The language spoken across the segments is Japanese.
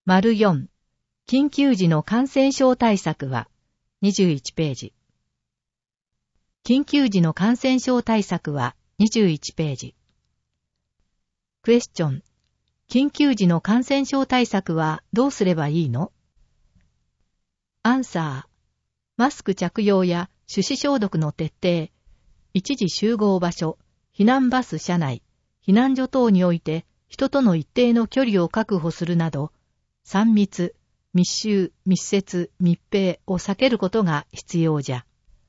4、緊急時の感染症対策は、21ページ。緊急時の感染症対策は、21ページ。クエスチョン。緊急時の感染症対策はどうすればいいの？アンサー。マスク着用や手指消毒の徹底、一時集合場所、避難バス車内、避難所等において人との一定の距離を確保するなど、3密、密集、密接、密閉を避けることが必要じゃ。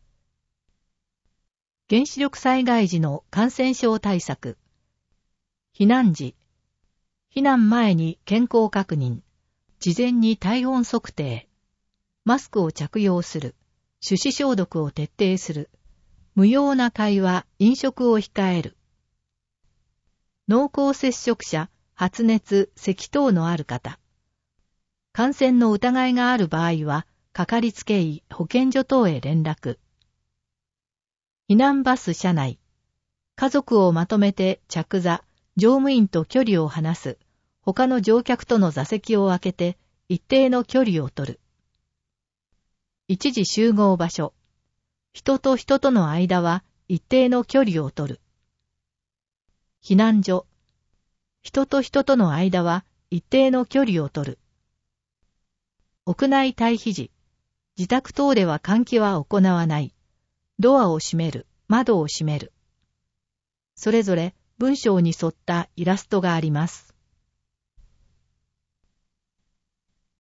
原子力災害時の感染症対策。避難時。避難前に健康確認。事前に体温測定。マスクを着用する。手指消毒を徹底する。無用な会話、飲食を控える。濃厚接触者、発熱、咳等のある方。感染の疑いがある場合は、かかりつけ医、保健所等へ連絡。避難バス車内。家族をまとめて着座、乗務員と距離を離す。他の乗客との座席を空けて、一定の距離を取る。一時集合場所。人と人との間は一定の距離を取る。避難所。人と人との間は一定の距離を取る。屋内待避時。自宅等では換気は行わない。ドアを閉める、窓を閉める。それぞれ文章に沿ったイラストがあります。